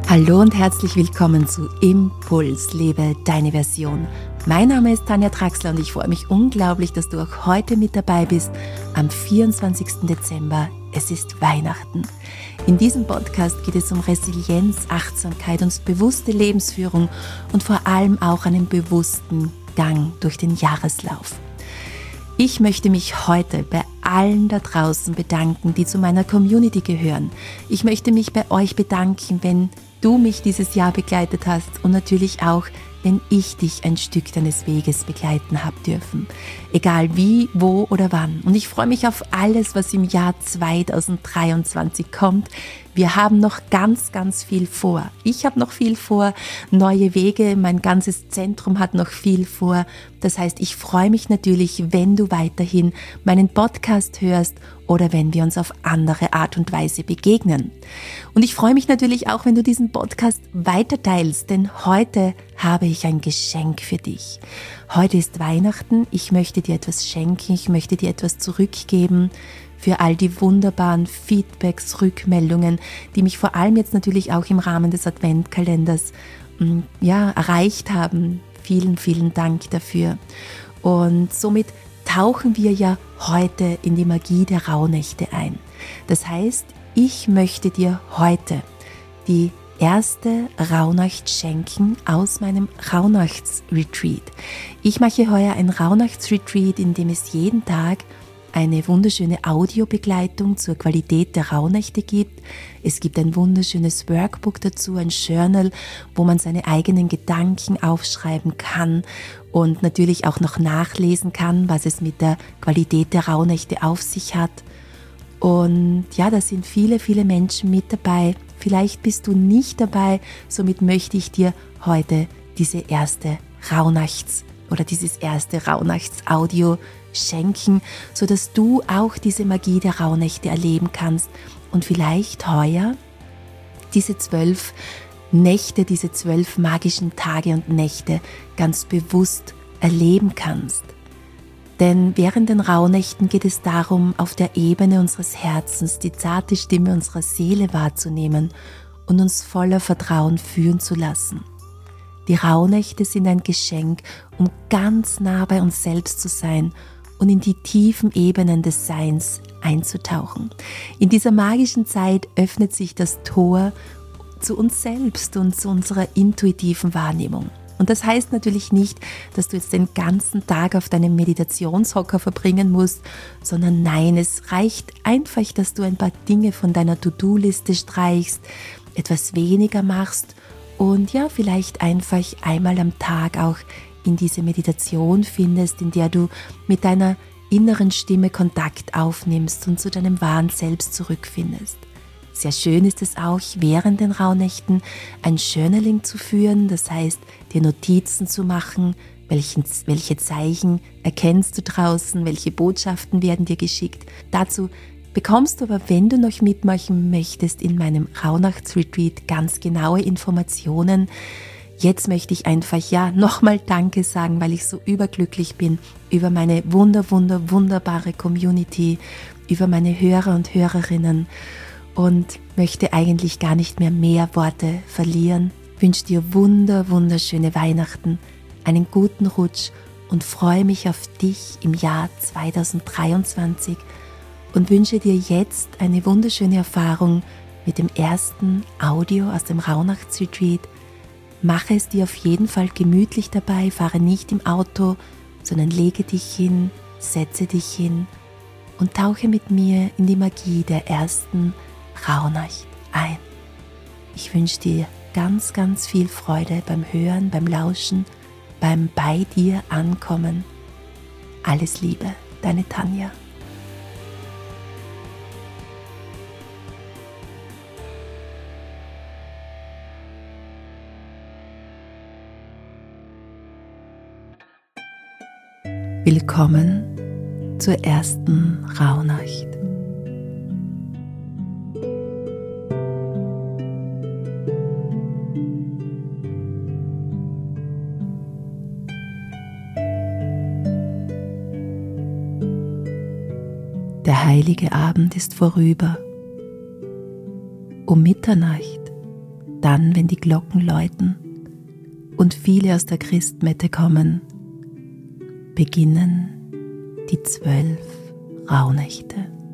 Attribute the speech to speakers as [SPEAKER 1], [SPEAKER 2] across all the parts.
[SPEAKER 1] Hallo und herzlich willkommen zu Impuls, lebe deine Version. Mein Name ist Tanja Traxler und ich freue mich unglaublich, dass du auch heute mit dabei bist am 24. Dezember. Es ist Weihnachten. In diesem Podcast geht es um Resilienz, Achtsamkeit und bewusste Lebensführung und vor allem auch einen bewussten Gang durch den Jahreslauf. Ich möchte mich heute bei allen da draußen bedanken, die zu meiner Community gehören. Ich möchte mich bei euch bedanken, wenn du mich dieses Jahr begleitet hast und natürlich auch, wenn ich dich ein Stück deines Weges begleiten habe dürfen. Egal wie, wo oder wann. Und ich freue mich auf alles, was im Jahr 2023 kommt. Wir haben noch ganz, ganz viel vor. Ich habe noch viel vor, neue Wege, mein ganzes Zentrum hat noch viel vor. Das heißt, ich freue mich natürlich, wenn du weiterhin meinen Podcast hörst oder wenn wir uns auf andere Art und Weise begegnen. Und ich freue mich natürlich auch, wenn du diesen Podcast weiterteilst, denn heute habe ich ein Geschenk für dich. Heute ist Weihnachten, ich möchte dir etwas schenken, ich möchte dir etwas zurückgeben für all die wunderbaren Feedbacks, Rückmeldungen, die mich vor allem jetzt natürlich auch im Rahmen des Adventkalenders erreicht haben. Vielen, vielen Dank dafür. Und somit tauchen wir ja heute in die Magie der Rauhnächte ein. Das heißt, ich möchte dir heute die erste Rauhnacht schenken aus meinem Rauhnachtsretreat. Ich mache heuer ein Rauhnachtsretreat, in dem es jeden Tag eine wunderschöne Audiobegleitung zur Qualität der Rauhnächte gibt. Es gibt ein wunderschönes Workbook dazu, ein Journal, wo man seine eigenen Gedanken aufschreiben kann und natürlich auch noch nachlesen kann, was es mit der Qualität der Rauhnächte auf sich hat. Und ja, da sind viele, viele Menschen mit dabei. Vielleicht bist du nicht dabei, somit möchte ich dir heute dieses erste Rauhnachtsaudio schenken, sodass du auch diese Magie der Rauhnächte erleben kannst und vielleicht heuer diese 12 Nächte, diese 12 magischen Tage und Nächte ganz bewusst erleben kannst. Denn während den Rauhnächten geht es darum, auf der Ebene unseres Herzens die zarte Stimme unserer Seele wahrzunehmen und uns voller Vertrauen führen zu lassen. Die Rauhnächte sind ein Geschenk, um ganz nah bei uns selbst zu sein und in die tiefen Ebenen des Seins einzutauchen. In dieser magischen Zeit öffnet sich das Tor zu uns selbst und zu unserer intuitiven Wahrnehmung. Und das heißt natürlich nicht, dass du jetzt den ganzen Tag auf deinem Meditationshocker verbringen musst, sondern nein, es reicht einfach, dass du ein paar Dinge von deiner To-Do-Liste streichst, etwas weniger machst und ja, vielleicht einfach einmal am Tag auch in diese Meditation findest, in der du mit deiner inneren Stimme Kontakt aufnimmst und zu deinem wahren Selbst zurückfindest. Sehr schön ist es auch, während den Rauhnächten ein Journaling zu führen, das heißt, dir Notizen zu machen, welche Zeichen erkennst du draußen, welche Botschaften werden dir geschickt. Dazu bekommst du aber, wenn du noch mitmachen möchtest, in meinem Rauhnachtsretreat ganz genaue Informationen. Jetzt möchte ich einfach nochmal Danke sagen, weil ich so überglücklich bin über meine wunderbare Community, über meine Hörer und Hörerinnen und möchte eigentlich gar nicht mehr Worte verlieren. Ich wünsche dir wunderschöne Weihnachten, einen guten Rutsch und freue mich auf dich im Jahr 2023 und wünsche dir jetzt eine wunderschöne Erfahrung mit dem ersten Audio aus dem Rauhnachtsretreat. Mache es dir auf jeden Fall gemütlich dabei, fahre nicht im Auto, sondern lege dich hin, setze dich hin und tauche mit mir in die Magie der ersten Rauhnacht ein. Ich wünsche dir ganz viel Freude beim Hören, beim Lauschen, beim bei dir ankommen. Alles Liebe, deine Tanja. Willkommen zur ersten Rauhnacht. Der heilige Abend ist vorüber. Um Mitternacht Dann, wenn die Glocken läuten und viele aus der Christmette kommen, beginnen die 12 Rauhnächte.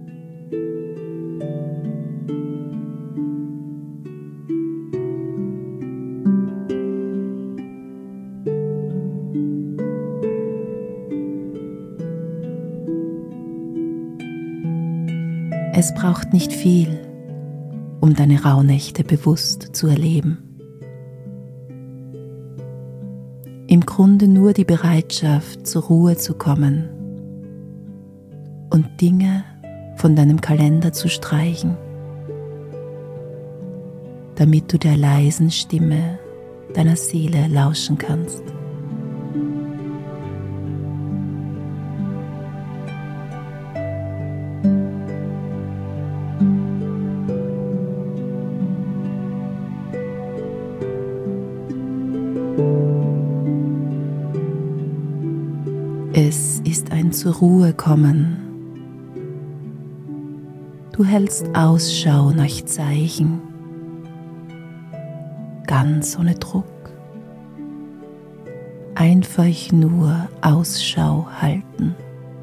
[SPEAKER 1] Es braucht nicht viel, um deine Rauhnächte bewusst zu erleben. Im Grunde nur die Bereitschaft, zur Ruhe zu kommen und Dinge von deinem Kalender zu streichen, damit du der leisen Stimme deiner Seele lauschen kannst. Es ist ein zur Ruhe kommen. Du hältst Ausschau nach Zeichen, ganz ohne Druck. Einfach nur Ausschau halten.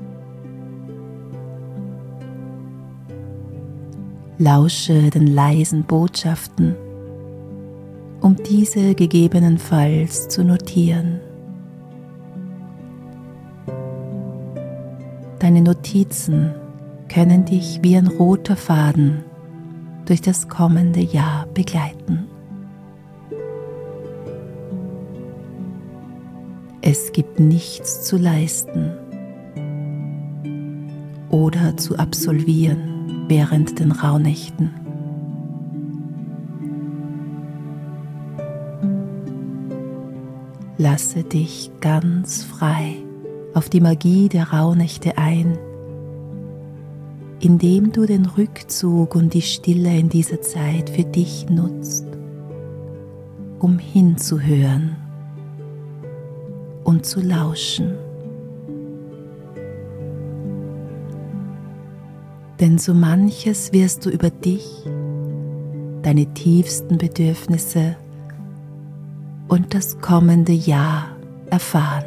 [SPEAKER 1] Lausche den leisen Botschaften, um diese gegebenenfalls zu notieren. Deine Notizen können dich wie ein roter Faden durch das kommende Jahr begleiten. Es gibt nichts zu leisten oder zu absolvieren während den Rauhnächten. Lasse dich ganz frei auf die Magie der Rauhnächte ein, indem du den Rückzug und die Stille in dieser Zeit für dich nutzt, um hinzuhören und zu lauschen. Denn so manches wirst du über dich, deine tiefsten Bedürfnisse und das kommende Jahr erfahren.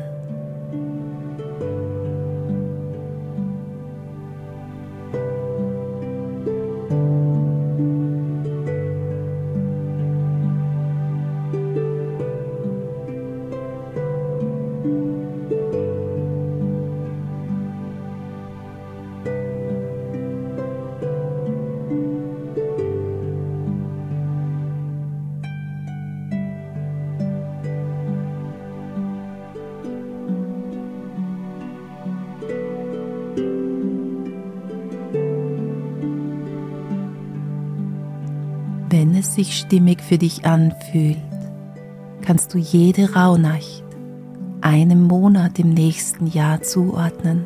[SPEAKER 1] Wenn es sich stimmig für dich anfühlt, kannst du jede Rauhnacht einem Monat im nächsten Jahr zuordnen.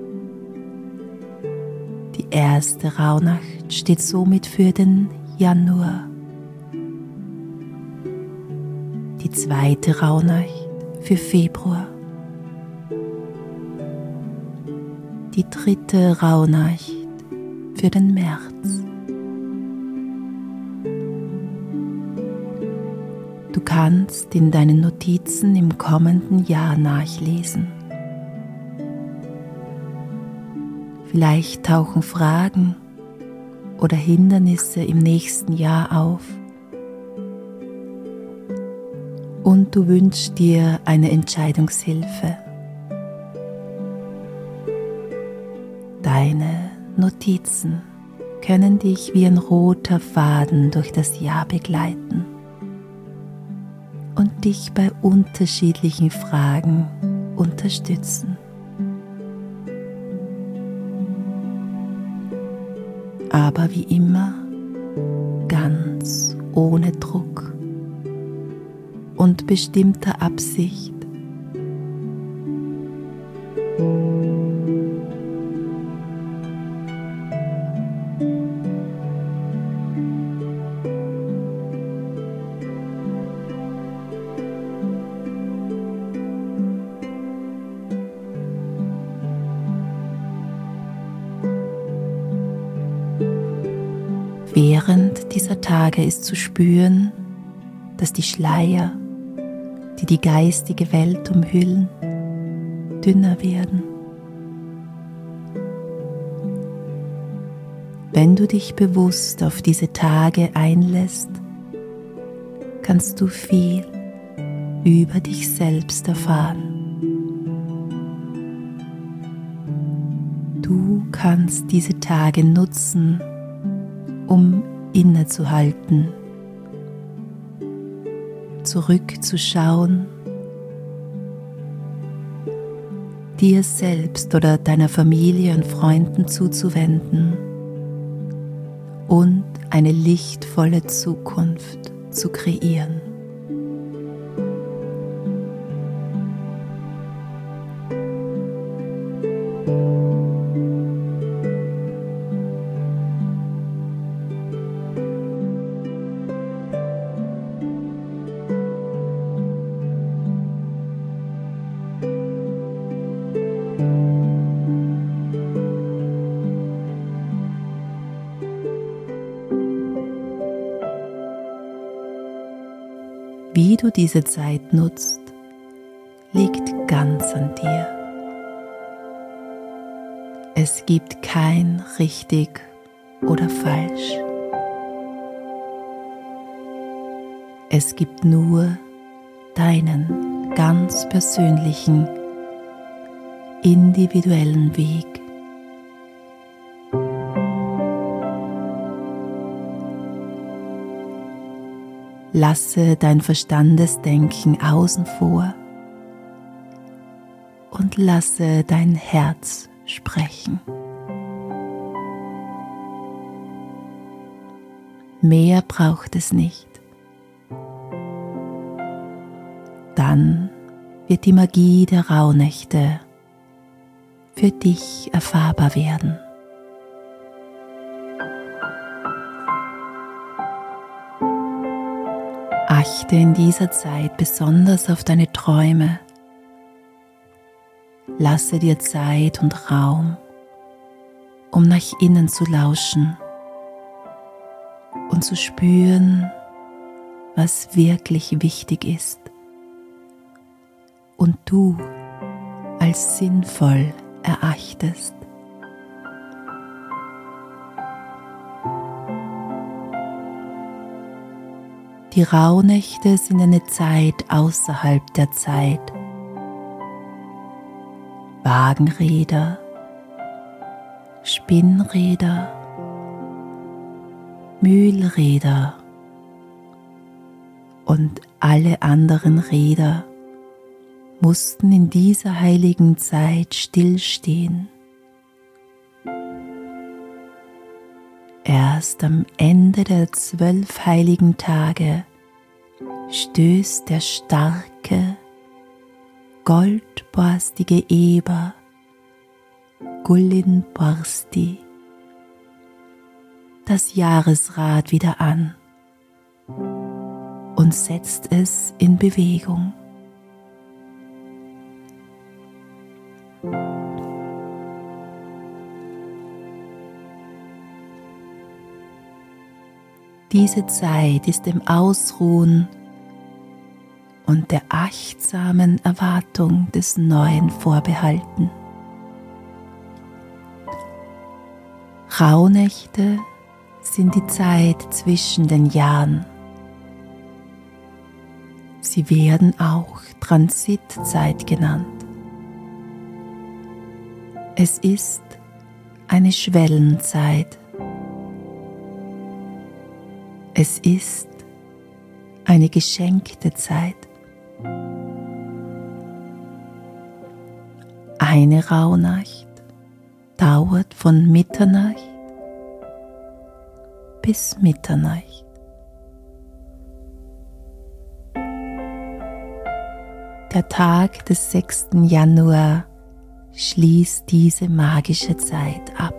[SPEAKER 1] Die erste Rauhnacht steht somit für den Januar, die zweite Rauhnacht für Februar, die dritte Rauhnacht für den März. Du kannst in deinen Notizen im kommenden Jahr nachlesen. Vielleicht tauchen Fragen oder Hindernisse im nächsten Jahr auf und du wünschst dir eine Entscheidungshilfe. Deine Notizen können dich wie ein roter Faden durch das Jahr begleiten und dich bei unterschiedlichen Fragen unterstützen. Aber wie immer ganz ohne Druck und bestimmter Absicht. Während dieser Tage ist zu spüren, dass die Schleier, die die geistige Welt umhüllen, dünner werden. Wenn du dich bewusst auf diese Tage einlässt, kannst du viel über dich selbst erfahren. Du kannst diese Tage nutzen, um innezuhalten, zurückzuschauen, dir selbst oder deiner Familie und Freunden zuzuwenden und eine lichtvolle Zukunft zu kreieren. Wie du diese Zeit nutzt, liegt ganz an dir. Es gibt kein richtig oder falsch. Es gibt nur deinen ganz persönlichen, individuellen Weg. Lasse dein Verstandesdenken außen vor und lasse dein Herz sprechen. Mehr braucht es nicht. Dann wird die Magie der Rauhnächte für dich erfahrbar werden. Achte in dieser Zeit besonders auf deine Träume. Lasse dir Zeit und Raum, um nach innen zu lauschen und zu spüren, was wirklich wichtig ist und du als sinnvoll erachtest. Die Rauhnächte sind eine Zeit außerhalb der Zeit. Wagenräder, Spinnräder, Mühlräder und alle anderen Räder mussten in dieser heiligen Zeit stillstehen. Erst am Ende der 12 heiligen Tage stößt der starke, goldborstige Eber Gullinborsti das Jahresrad wieder an und setzt es in Bewegung. Diese Zeit ist dem Ausruhen und der achtsamen Erwartung des Neuen vorbehalten. Rauhnächte sind die Zeit zwischen den Jahren. Sie werden auch Transitzeit genannt. Es ist eine Schwellenzeit. Es ist eine geschenkte Zeit. Eine Rauhnacht dauert von Mitternacht bis Mitternacht. Der Tag des 6. Januar schließt diese magische Zeit ab.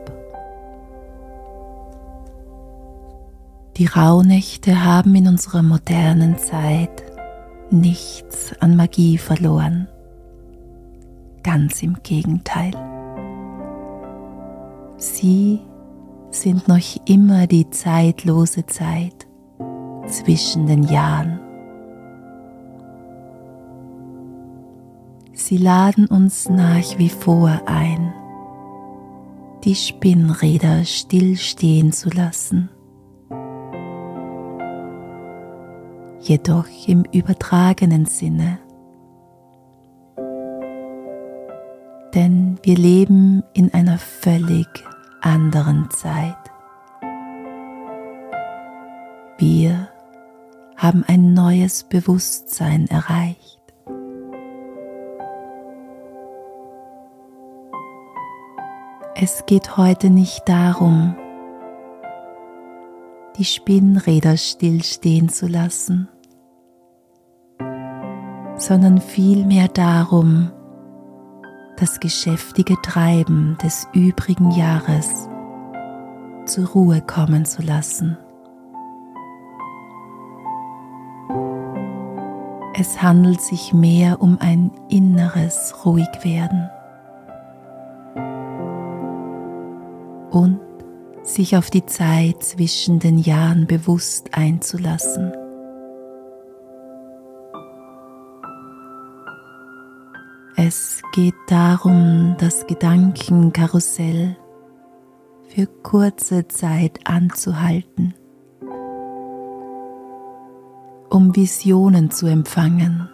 [SPEAKER 1] Die Rauhnächte haben in unserer modernen Zeit nichts an Magie verloren. Ganz im Gegenteil. Sie sind noch immer die zeitlose Zeit zwischen den Jahren. Sie laden uns nach wie vor ein, die Spinnräder stillstehen zu lassen, jedoch im übertragenen Sinne. Denn wir leben in einer völlig anderen Zeit. Wir haben ein neues Bewusstsein erreicht. Es geht heute nicht darum, die Spinnräder stillstehen zu lassen, sondern vielmehr darum, das geschäftige Treiben des übrigen Jahres zur Ruhe kommen zu lassen. Es handelt sich mehr um ein inneres Ruhigwerden und sich auf die Zeit zwischen den Jahren bewusst einzulassen. Es geht darum, das Gedankenkarussell für kurze Zeit anzuhalten, um Visionen zu empfangen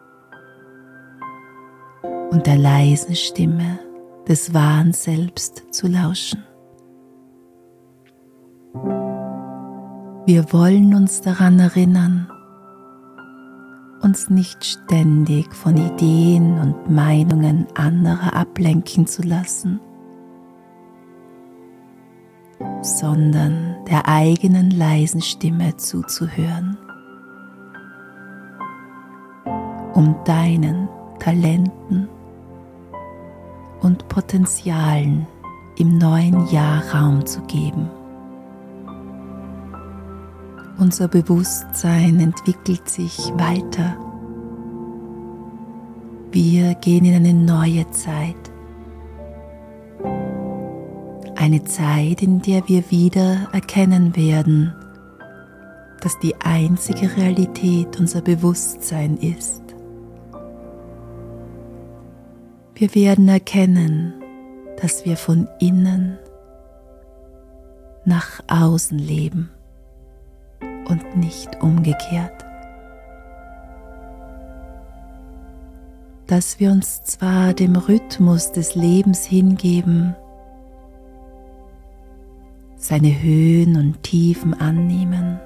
[SPEAKER 1] und der leisen Stimme des wahren Selbst zu lauschen. Wir wollen uns daran erinnern, uns nicht ständig von Ideen und Meinungen anderer ablenken zu lassen, sondern der eigenen leisen Stimme zuzuhören, um deinen Talenten und Potenzialen im neuen Jahr Raum zu geben. Unser Bewusstsein entwickelt sich weiter. Wir gehen in eine neue Zeit. Eine Zeit, in der wir wieder erkennen werden, dass die einzige Realität unser Bewusstsein ist. Wir werden erkennen, dass wir von innen nach außen leben und nicht umgekehrt. Dass wir uns zwar dem Rhythmus des Lebens hingeben, seine Höhen und Tiefen annehmen,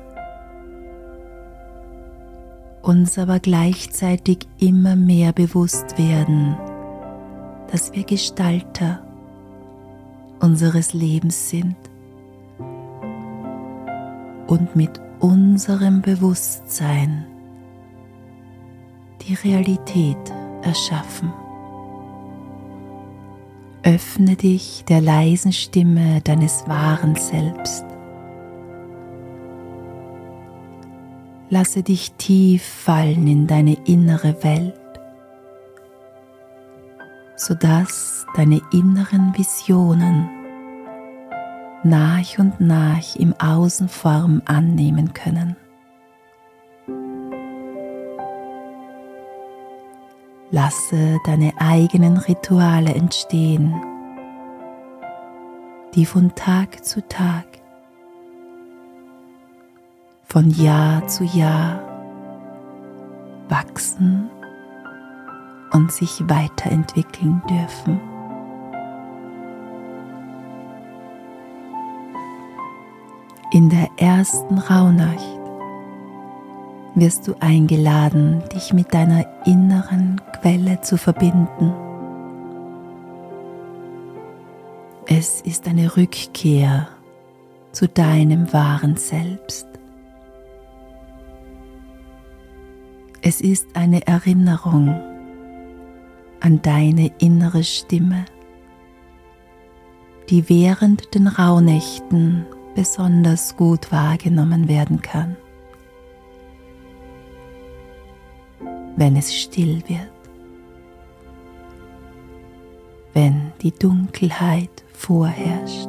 [SPEAKER 1] uns aber gleichzeitig immer mehr bewusst werden, dass wir Gestalter unseres Lebens sind und mit unserem Bewusstsein die Realität erschaffen. Öffne dich der leisen Stimme deines wahren Selbst. Lasse dich tief fallen in deine innere Welt, sodass deine inneren Visionen nach und nach im Außen Form annehmen können. Lasse deine eigenen Rituale entstehen, die von Tag zu Tag, von Jahr zu Jahr wachsen und sich weiterentwickeln dürfen. In der ersten Rauhnacht wirst du eingeladen, dich mit deiner inneren Quelle zu verbinden. Es ist eine Rückkehr zu deinem wahren Selbst. Es ist eine Erinnerung an deine innere Stimme, die während den Rauhnächten besonders gut wahrgenommen werden kann, wenn es still wird, wenn die Dunkelheit vorherrscht.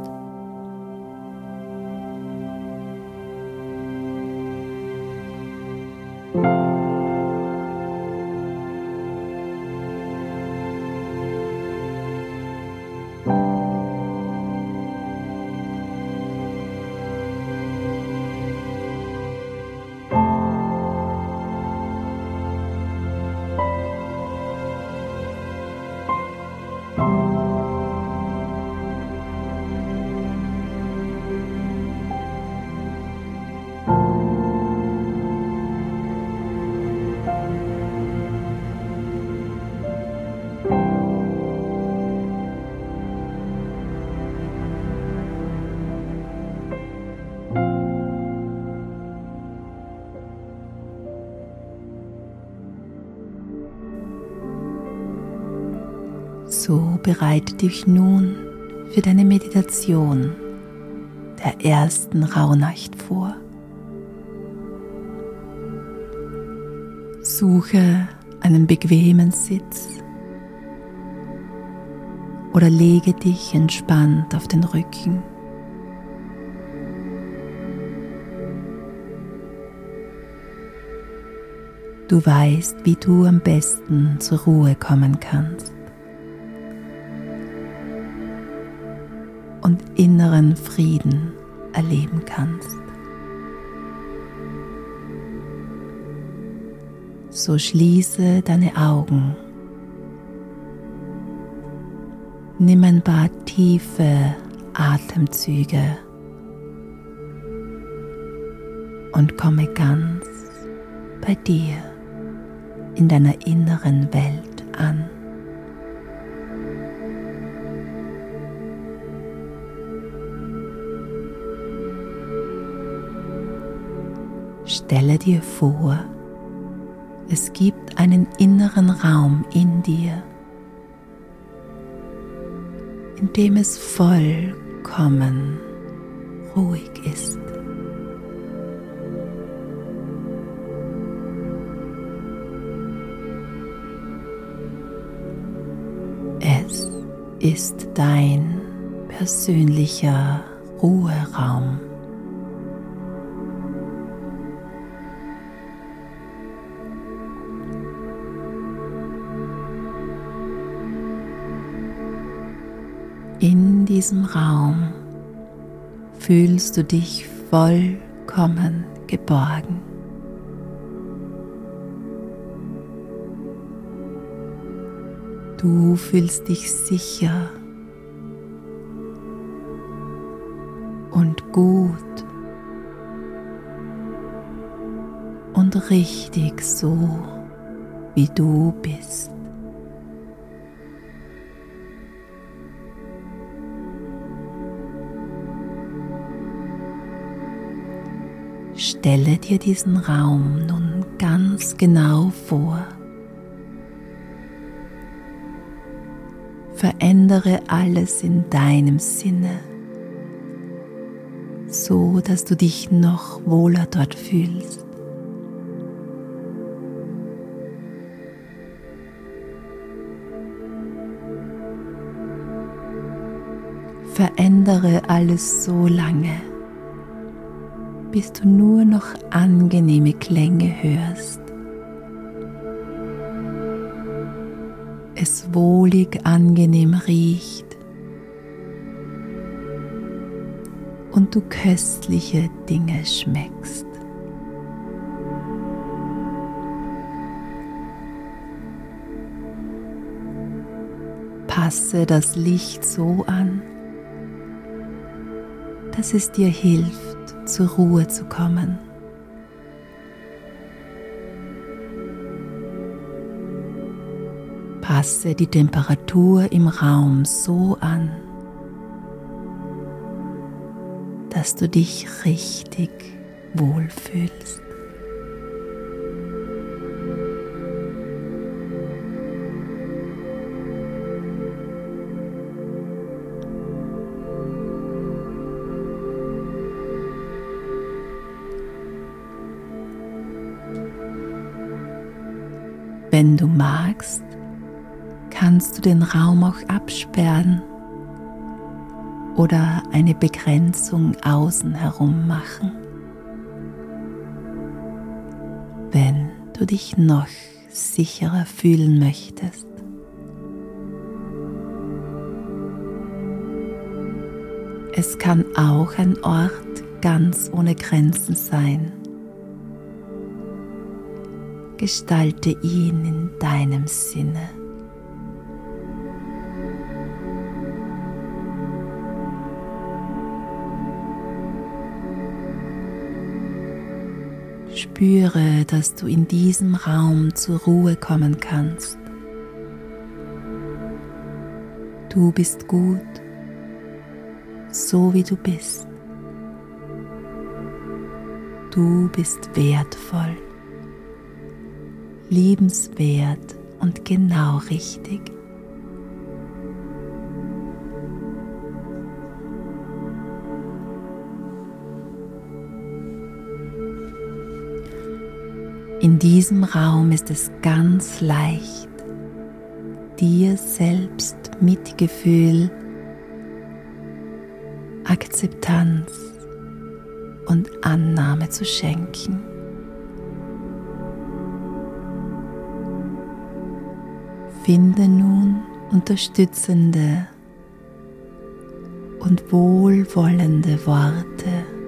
[SPEAKER 1] So bereite dich nun für deine Meditation der ersten Rauhnacht vor. Suche einen bequemen Sitz oder lege dich entspannt auf den Rücken. Du weißt, wie du am besten zur Ruhe kommen kannst und inneren Frieden erleben kannst. So schließe deine Augen. Nimm ein paar tiefe Atemzüge und komme ganz bei dir in deiner inneren Welt an. Stelle dir vor, es gibt einen inneren Raum in dir, in dem es vollkommen ruhig ist. Es ist dein persönlicher Ruheraum. In diesem Raum fühlst du dich vollkommen geborgen. Du fühlst dich sicher und gut und richtig so, wie du bist. Stelle dir diesen Raum nun ganz genau vor. Verändere alles in deinem Sinne, so dass du dich noch wohler dort fühlst. Verändere alles so lange, bis du nur noch angenehme Klänge hörst. Es wohlig angenehm riecht und du köstliche Dinge schmeckst. Passe das Licht so an, dass es dir hilft, zur Ruhe zu kommen. Passe die Temperatur im Raum so an, dass du dich richtig wohlfühlst. Wenn du magst, kannst du den Raum auch absperren oder eine Begrenzung außen herum machen, wenn du dich noch sicherer fühlen möchtest. Es kann auch ein Ort ganz ohne Grenzen sein. Gestalte ihn in deinem Sinne. Spüre, dass du in diesem Raum zur Ruhe kommen kannst. Du bist gut, so wie du bist. Du bist wertvoll, liebenswert und genau richtig. In diesem Raum ist es ganz leicht, dir selbst Mitgefühl, Akzeptanz und Annahme zu schenken. Finde nun unterstützende und wohlwollende Worte,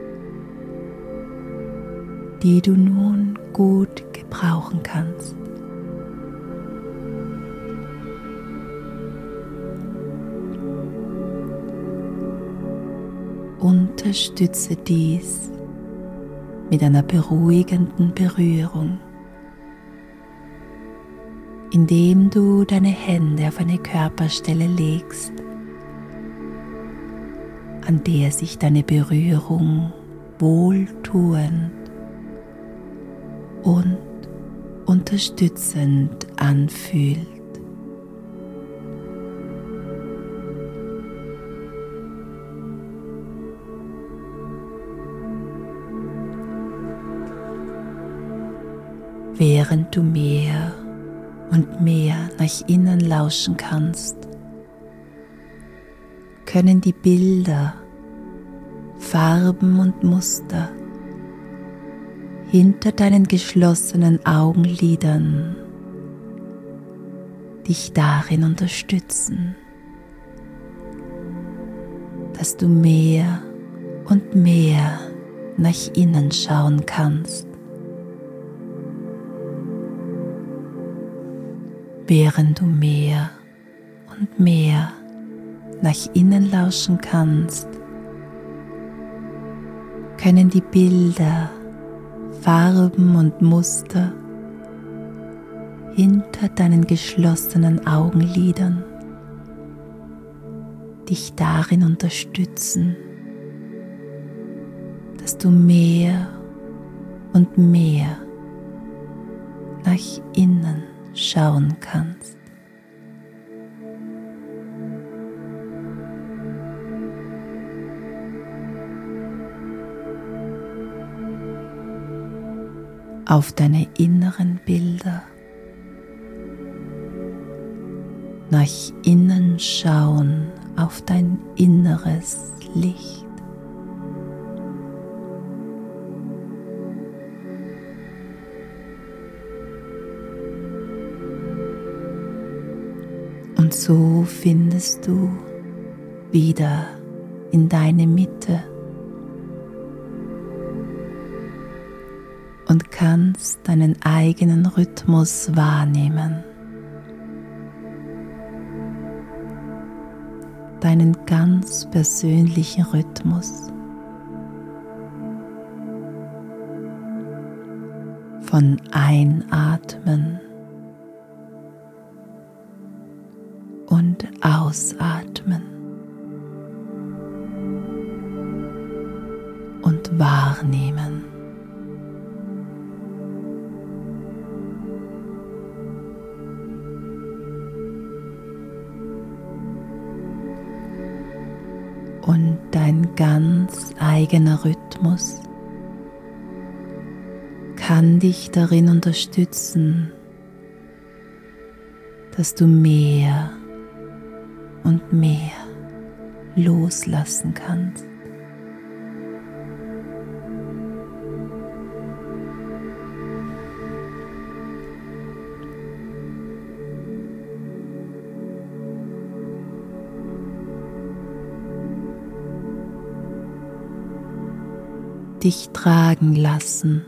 [SPEAKER 1] die du nun gut gebrauchen kannst. Unterstütze dies mit einer beruhigenden Berührung, indem du deine Hände auf eine Körperstelle legst, an der sich deine Berührung wohltuend und unterstützend anfühlt. Während du mehr und mehr nach innen lauschen kannst, können die Bilder, Farben und Muster hinter deinen geschlossenen Augenlidern dich darin unterstützen, dass du mehr und mehr nach innen schauen kannst. Während du mehr und mehr nach innen lauschen kannst, können die Bilder, Farben und Muster hinter deinen geschlossenen Augenlidern dich darin unterstützen, dass du mehr und mehr nach innen schauen kannst. Auf deine inneren Bilder, nach innen schauen, auf dein inneres Licht. Und so findest du wieder in deine Mitte und kannst deinen eigenen Rhythmus wahrnehmen, deinen ganz persönlichen Rhythmus von Einatmen und Ausatmen und Wahrnehmen. Und dein ganz eigener Rhythmus kann dich darin unterstützen, dass du mehr und mehr loslassen kannst. Dich tragen lassen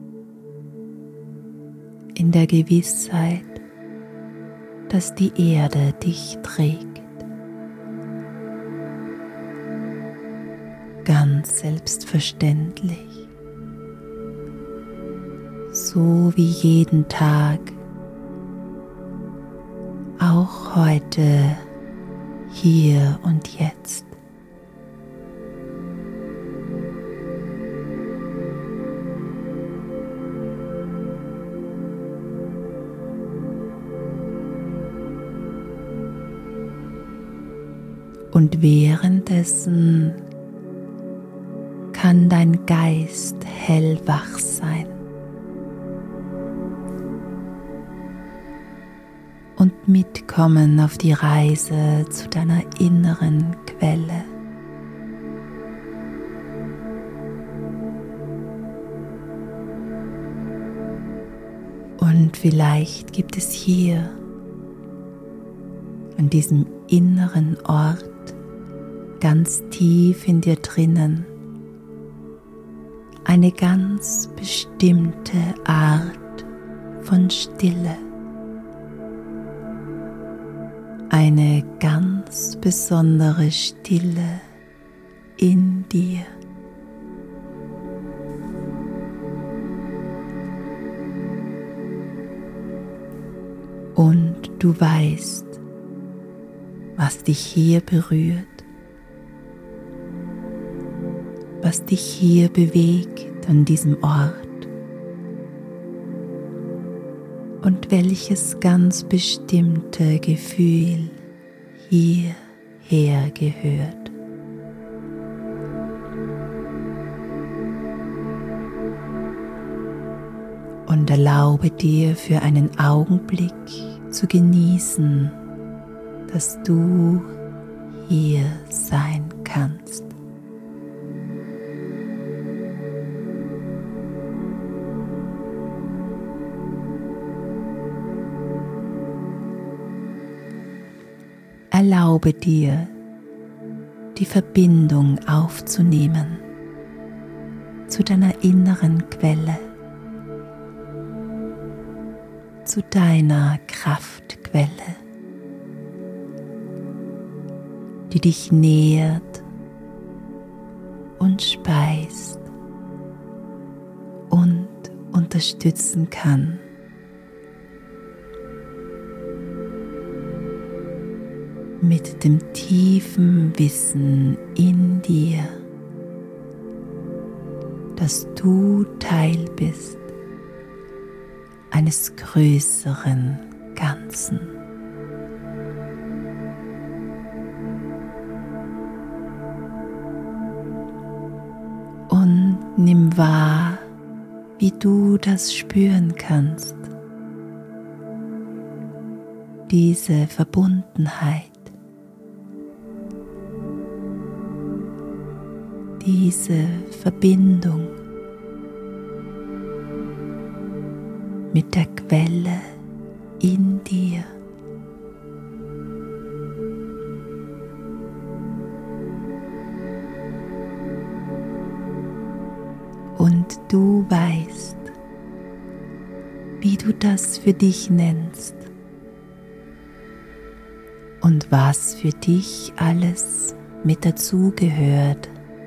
[SPEAKER 1] in der Gewissheit, dass die Erde dich trägt. Ganz selbstverständlich, so wie jeden Tag, auch heute, hier und jetzt. Und währenddessen kann dein Geist hellwach sein. mitkommen auf die Reise zu deiner inneren Quelle. Und vielleicht gibt es hier, an diesem inneren Ort, ganz tief in dir drinnen, eine ganz bestimmte Art von Stille. Eine ganz besondere Stille in dir. Und du weißt, was dich hier berührt, was dich hier bewegt an diesem Ort und welches ganz bestimmte Gefühl hierher gehört. Und erlaube dir für einen Augenblick zu genießen, dass du hier sein kannst. Erlaube dir, die Verbindung aufzunehmen zu deiner inneren Quelle, zu deiner Kraftquelle, die dich nährt und speist und unterstützen kann. Mit dem tiefen Wissen in dir, dass du Teil bist eines größeren Ganzen. Und nimm wahr, wie du das spüren kannst, diese Verbundenheit, diese Verbindung mit der Quelle in dir. Und du weißt, wie du das für dich nennst und was für dich alles mit dazugehört.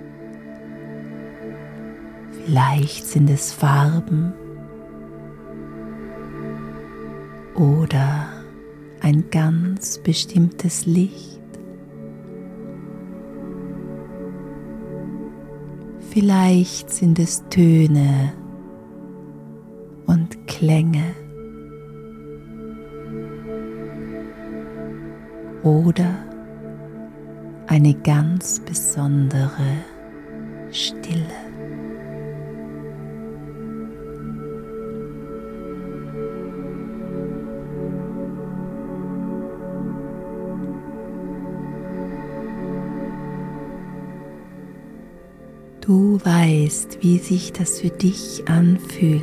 [SPEAKER 1] Vielleicht sind es Farben oder ein ganz bestimmtes Licht. Vielleicht sind es Töne und Klänge oder eine ganz besondere Stille. Du weißt, wie sich das für dich anfühlt,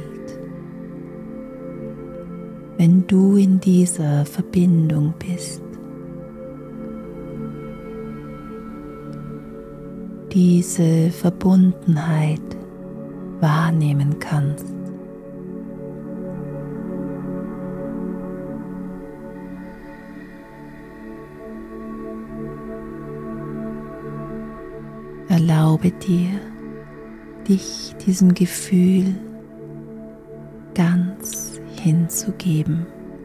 [SPEAKER 1] wenn du in dieser Verbindung bist. Diese Verbundenheit wahrnehmen kannst. Erlaube dir, dich diesem Gefühl ganz hinzugeben.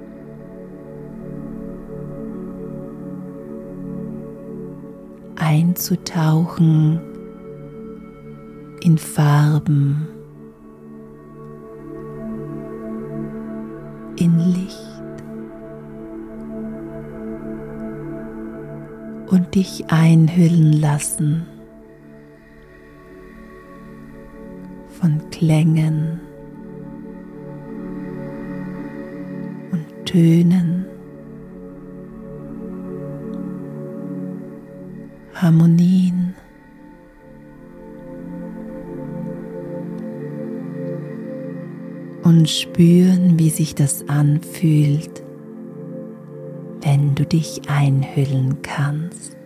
[SPEAKER 1] Einzutauchen in Farben, in Licht und dich einhüllen lassen von Klängen und Tönen Harmonien. Und spüren, wie sich das anfühlt, wenn du dich einhüllen kannst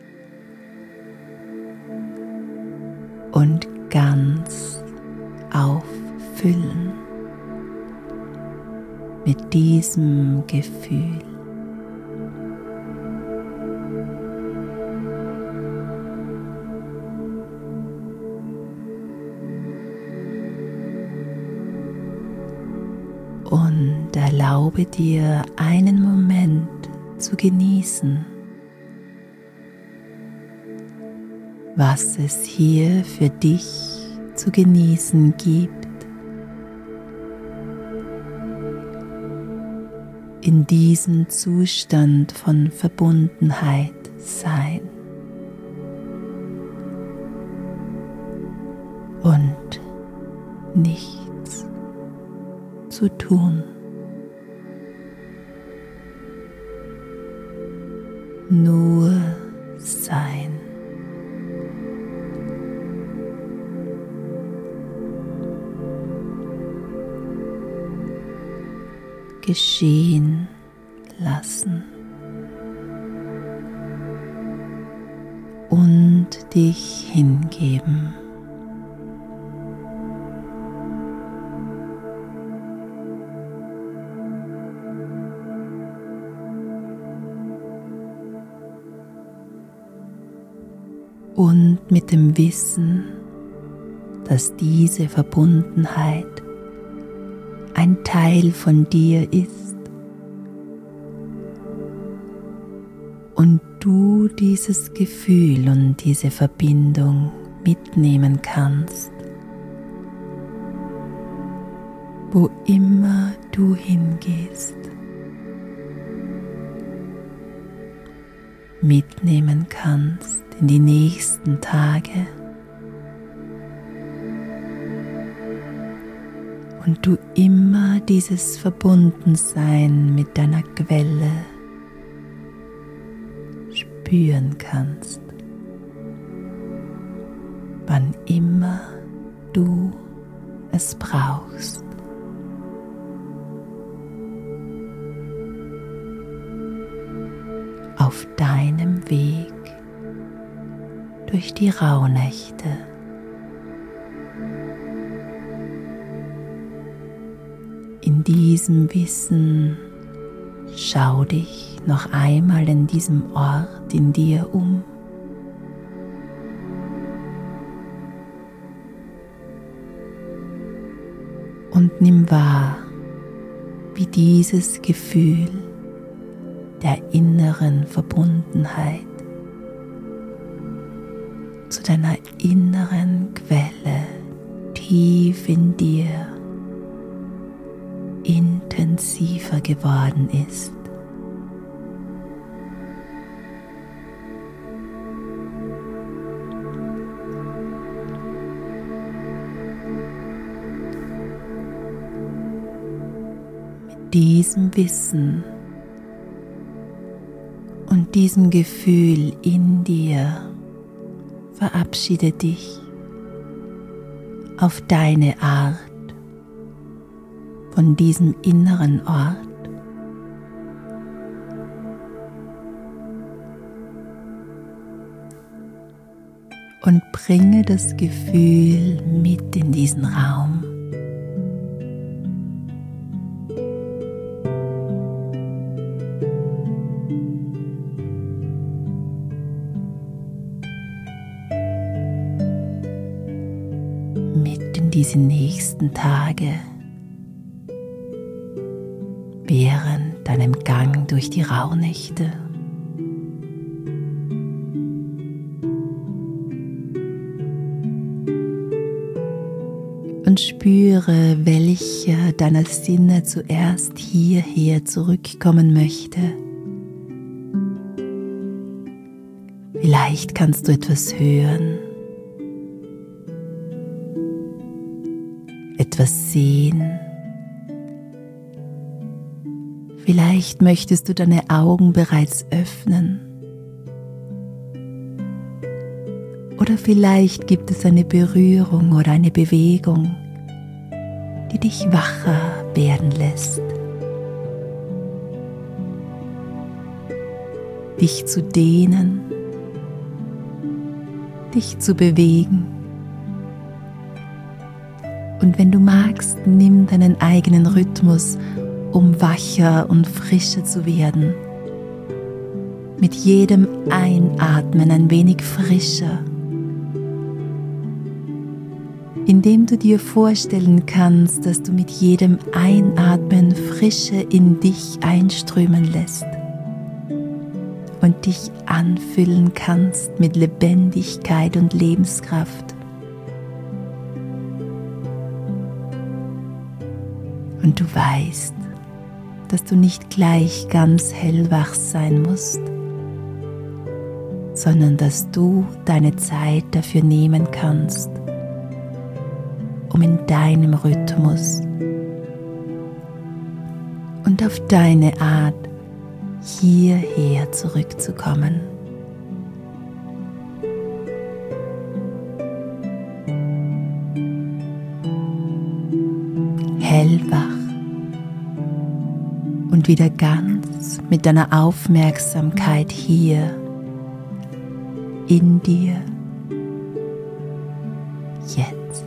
[SPEAKER 1] und ganz auffüllen mit diesem Gefühl. Und erlaube dir einen Moment zu genießen, was es hier für dich zu genießen gibt. In diesem Zustand von Verbundenheit sein und nichts zu tun. Nur sein. Geschehen lassen und dich hingeben. Und mit dem Wissen, dass diese Verbundenheit ein Teil von dir ist und du dieses Gefühl und diese Verbindung mitnehmen kannst, wo immer du hingehst, mitnehmen kannst in die nächsten Tage und du immer dieses Verbundensein mit deiner Quelle spüren kannst, wann immer du es brauchst. Auf deinem Weg durch die Rauhnächte. In diesem Wissen schau dich noch einmal in diesem Ort in dir um. Und nimm wahr, wie dieses Gefühl der inneren Verbundenheit zu deiner inneren Quelle tief in dir intensiver geworden ist. Mit diesem Wissen und diesem Gefühl in dir verabschiede dich auf deine Art von diesem inneren Ort und bringe das Gefühl mit in diesen Raum. Mit in diese nächsten Tage, während deinem Gang durch die Rauhnächte. Und spüre, welcher deiner Sinne zuerst hierher zurückkommen möchte. Vielleicht kannst du etwas hören, etwas sehen. Vielleicht möchtest du deine Augen bereits öffnen. Oder vielleicht gibt es eine Berührung oder eine Bewegung, die dich wacher werden lässt. Dich zu dehnen, dich zu bewegen. Und wenn du magst, nimm deinen eigenen Rhythmus, um wacher und frischer zu werden. Mit jedem Einatmen ein wenig frischer. Indem du dir vorstellen kannst, dass du mit jedem Einatmen Frische in dich einströmen lässt und dich anfüllen kannst mit Lebendigkeit und Lebenskraft. Und du weißt, dass du nicht gleich ganz hellwach sein musst, sondern dass du deine Zeit dafür nehmen kannst, um in deinem Rhythmus und auf deine Art hierher zurückzukommen. Hellwach und wieder ganz mit deiner Aufmerksamkeit hier in dir, jetzt.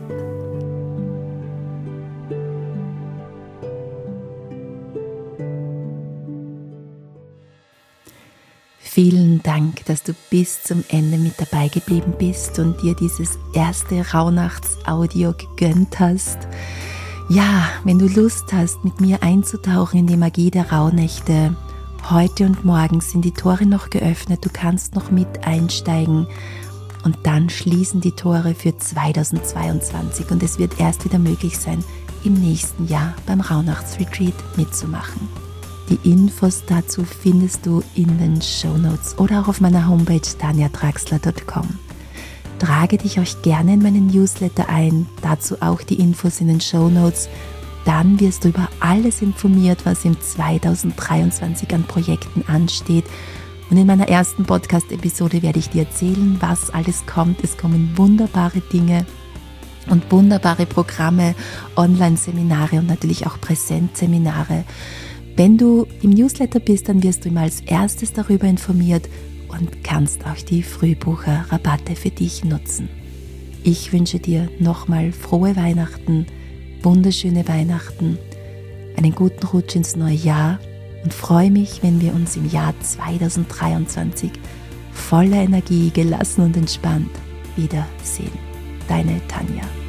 [SPEAKER 1] Vielen Dank, dass du bis zum Ende mit dabei geblieben bist und dir dieses erste Rauhnachtsaudio gegönnt hast. Ja, wenn du Lust hast, mit mir einzutauchen in die Magie der Rauhnächte, heute und morgen sind die Tore noch geöffnet, du kannst noch mit einsteigen und dann schließen die Tore für 2022 und es wird erst wieder möglich sein, im nächsten Jahr beim Rauhnachtsretreat mitzumachen. Die Infos dazu findest du in den Shownotes oder auch auf meiner Homepage tanjadraxler.com. Trage dich euch gerne in meinen Newsletter ein, dazu auch die Infos in den Shownotes. Dann wirst du über alles informiert, was im 2023 an Projekten ansteht. Und in meiner ersten Podcast-Episode werde ich dir erzählen, was alles kommt. Es kommen wunderbare Dinge und wunderbare Programme, Online-Seminare und natürlich auch Präsenzseminare. Wenn du im Newsletter bist, dann wirst du immer als erstes darüber informiert und kannst auch die Frühbucher-Rabatte für dich nutzen. Ich wünsche dir nochmal frohe Weihnachten, wunderschöne Weihnachten, einen guten Rutsch ins neue Jahr und freue mich, wenn wir uns im Jahr 2023 voller Energie, gelassen und entspannt wiedersehen. Deine Tanja.